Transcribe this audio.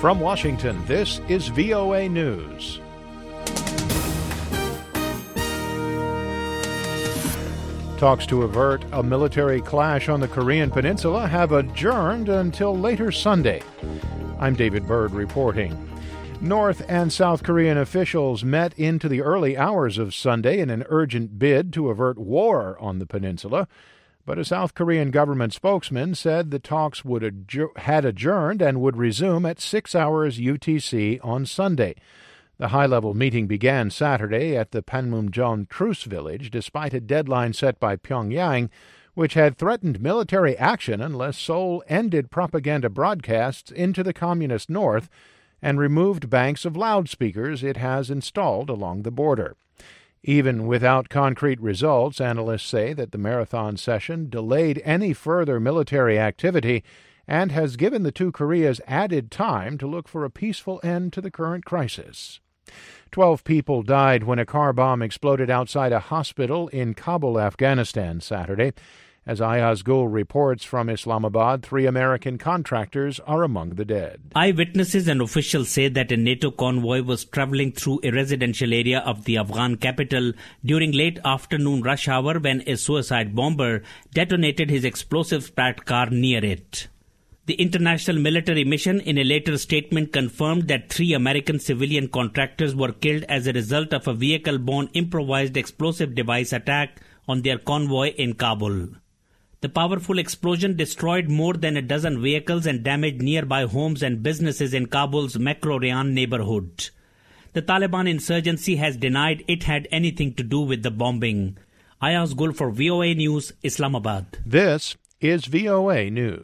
From Washington, this is VOA News. Talks to avert a military clash on the Korean Peninsula have adjourned until later Sunday. I'm David Byrd reporting. North and South Korean officials met into the early hours of Sunday in an urgent bid to avert war on the peninsula. But a South Korean government spokesman said the talks had adjourned and would resume at 6 hours UTC on Sunday. The high-level meeting began Saturday at the Panmunjom Truce Village, despite a deadline set by Pyongyang, which had threatened military action unless Seoul ended propaganda broadcasts into the communist north and removed banks of loudspeakers it has installed along the border. Even without concrete results, analysts say that the marathon session delayed any further military activity and has given the two Koreas added time to look for a peaceful end to the current crisis. 12 people died when a car bomb exploded outside a hospital in Kabul, Afghanistan, Saturday. As Ayaz Gul reports from Islamabad, 3 American contractors are among the dead. Eyewitnesses and officials say that a NATO convoy was traveling through a residential area of the Afghan capital during late afternoon rush hour when a suicide bomber detonated his explosive-packed car near it. The international military mission in a later statement confirmed that 3 American civilian contractors were killed as a result of a vehicle-borne improvised explosive device attack on their convoy in Kabul. The powerful explosion destroyed more than a dozen vehicles and damaged nearby homes and businesses in Kabul's Makro Rayan neighborhood. The Taliban insurgency has denied it had anything to do with the bombing. Ayaz Gul for VOA News, Islamabad. This is VOA News.